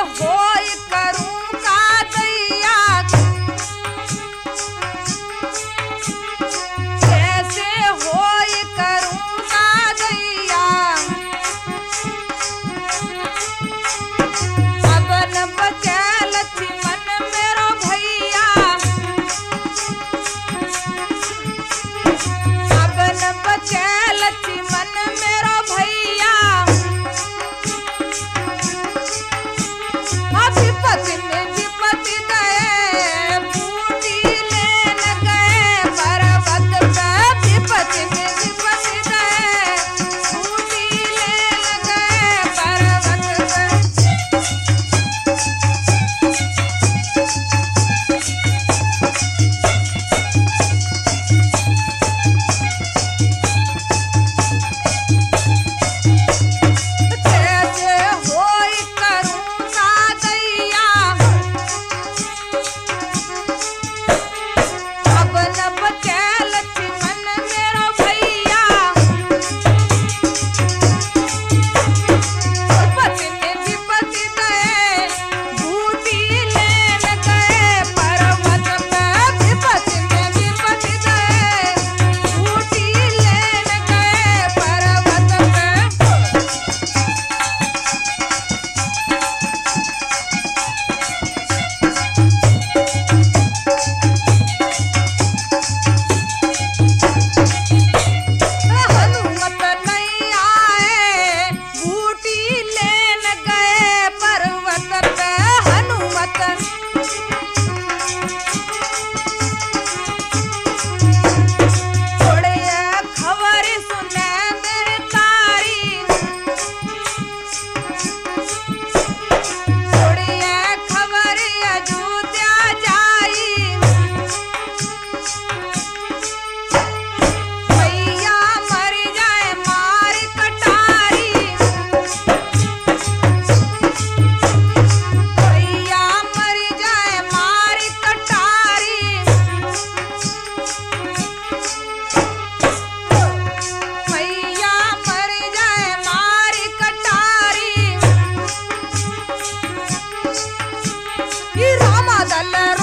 होय करूं का दैया कैसे होय करूं का दैया अबन बचे लक्ष्मण मेरो भैया अबन बचे लक्ष्मण मेरो भैया विपत्ति में विपत्ति गए बूटी लेन गए पर्वत पे विपत्ति में विपत्ति गए बूटी लेन गए पर्वत पे कैसे होय करूं का दैया अब न बचे लक्ष्मण मेरो भैया विपत्ति में विपत्ति गए बूटी लेन गए पर्वत पे विपत्ति में विपत्ति गए बूटी लेन गए पर्वत पे हनुमत नहीं आए बूटी लेन गए पर्वत पे हनुमत थोड़े खबर सुने मेरे तारी थोड़े खबर अयोध्या जाई भैया मर जाए मार कटारी भैया मर जाए मार कटारी भैया मर जाए मार कटारी रामा दल